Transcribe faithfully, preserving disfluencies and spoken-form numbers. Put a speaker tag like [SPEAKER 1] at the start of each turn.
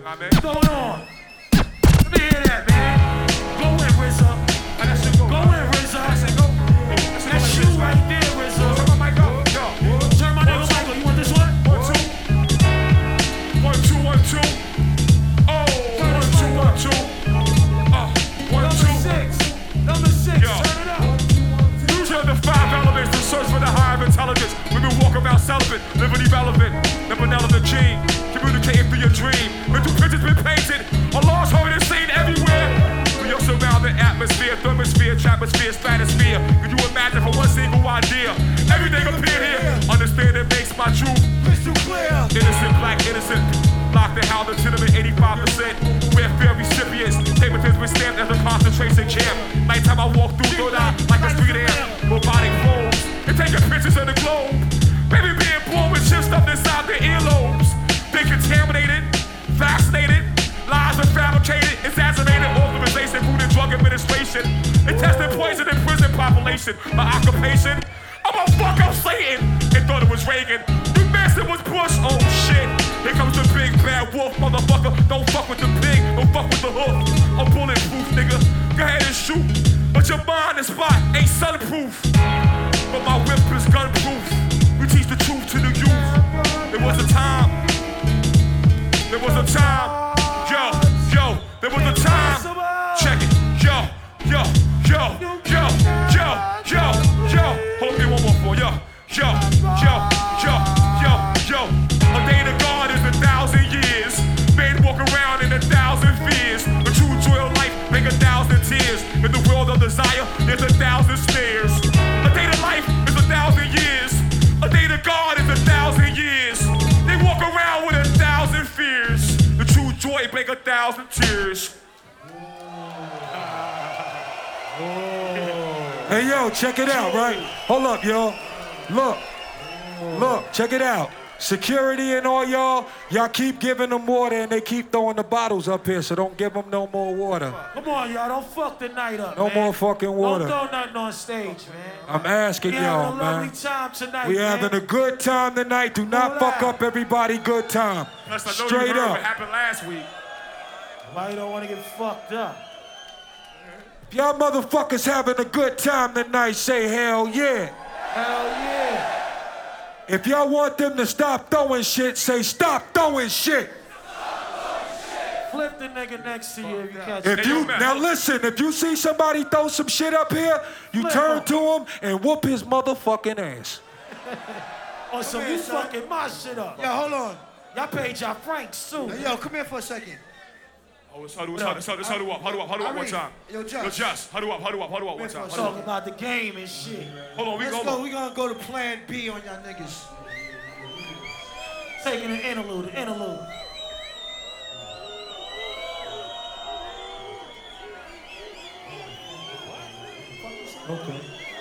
[SPEAKER 1] I mean?
[SPEAKER 2] What's going on? Let me hear that, man. Go in, R Z A.
[SPEAKER 1] And that shit go.
[SPEAKER 2] Go in, R Z A.
[SPEAKER 1] I said go.
[SPEAKER 2] That's you right there, R Z A.
[SPEAKER 1] Turn my mic up. Yo.
[SPEAKER 2] Turn my nigga Michael. You want this one?
[SPEAKER 1] One, two. One, two, one, two. Oh, one, two, one, two. Uh, one,
[SPEAKER 2] Number
[SPEAKER 1] two.
[SPEAKER 2] six. Number six.
[SPEAKER 1] Yo.
[SPEAKER 2] Turn it up.
[SPEAKER 1] These are the five elements to search for the higher intelligence. We've been walking around celibate, living irrelevant. The benevolent gene, communicating through your dream. Mental pictures been painted, a lost heart is seen everywhere. We are surrounding atmosphere, thermosphere, troposphere, stratosphere. Could you imagine for one single idea? Everything appeared here. Understand it makes my truth
[SPEAKER 2] Crystal clear.
[SPEAKER 1] innocent, black, innocent. Locked in how legitimate eighty-five percent. We're fair recipients. Paper has been stamped as a concentration camp. Nighttime I walk through third eye like a street amp. Robotic phones and taking pictures of the globe. Baby being born with shit stuffed inside their earlobes. They contaminated, vaccinated, lies are fabricated, assassinated, authorization, food and drug administration. They tested poison in prison population. My occupation, I'm a fuck up Satan. They thought it was Reagan. You messed it was Bush. Oh shit. Here comes the big bad wolf, motherfucker. Don't fuck with the pig, don't fuck with the hoof. I'm bulletproof, nigga. Go ahead and shoot. But your mind and spot ain't sunproof. But my whip is gunproof. We teach the truth to the youth. There was a time. There was a time. Yo, yo, there was a time. Check it. Yo, yo, yo, yo, yo, yo, yo. Hold me one more for yo. Yo, yo, yo, yo, yo. A day to God is a thousand years. Men walk around in a thousand fears. The true joy of life make a thousand tears. In the world of desire, there's a thousand snares. A day to life is a thousand years. A day to God is a thousand years. They walk around with a thousand fears. The true joy make a thousand tears.
[SPEAKER 3] Hey, yo, check it out, right? Hold up, y'all. Look, look, check it out. Security and all y'all, y'all keep giving them water and they keep throwing the bottles up here, so don't give them no more water.
[SPEAKER 2] Come on, y'all. Don't fuck the night up,
[SPEAKER 3] No
[SPEAKER 2] man.
[SPEAKER 3] more fucking water.
[SPEAKER 2] Don't throw nothing on stage, man.
[SPEAKER 3] I'm asking
[SPEAKER 2] We
[SPEAKER 3] y'all,
[SPEAKER 2] having a lovely
[SPEAKER 3] man.
[SPEAKER 2] time tonight,
[SPEAKER 3] We
[SPEAKER 2] man.
[SPEAKER 3] having a good time tonight. Do not
[SPEAKER 2] Hold
[SPEAKER 3] fuck
[SPEAKER 2] out.
[SPEAKER 3] up everybody good time.
[SPEAKER 1] Plus, I know
[SPEAKER 3] Straight
[SPEAKER 1] you heard
[SPEAKER 3] up.
[SPEAKER 1] what happened last week.
[SPEAKER 2] Why you don't want to get fucked up?
[SPEAKER 3] If y'all motherfuckers having a good time tonight, say hell yeah.
[SPEAKER 2] Hell yeah.
[SPEAKER 3] If y'all want them to stop throwing shit, say stop throwing shit.
[SPEAKER 2] Flip the nigga next to you if you catch
[SPEAKER 3] If
[SPEAKER 2] it.
[SPEAKER 3] you now listen, if you see somebody throw some shit up here, you
[SPEAKER 2] Flip
[SPEAKER 3] turn
[SPEAKER 2] him.
[SPEAKER 3] to him and whoop his motherfucking ass.
[SPEAKER 2] Or some you fucking my shit up.
[SPEAKER 4] Yo, hold on.
[SPEAKER 2] Y'all paid y'all francs too.
[SPEAKER 4] Hey, yo, come here for a second.
[SPEAKER 1] Oh, it's huddle, it's huddle, it's huddle, it's huddle up, huddle up, huddle up one time.
[SPEAKER 4] Yo, Josh.
[SPEAKER 1] Yo, Josh, huddle up, huddle up, huddle up one time. Huddle
[SPEAKER 2] Talking
[SPEAKER 1] up.
[SPEAKER 2] about the game and shit.
[SPEAKER 1] Hold on, we
[SPEAKER 4] Let's
[SPEAKER 1] go.
[SPEAKER 4] go. We gonna go to Plan B on y'all niggas.
[SPEAKER 2] Taking an interlude, an interlude.
[SPEAKER 3] Okay.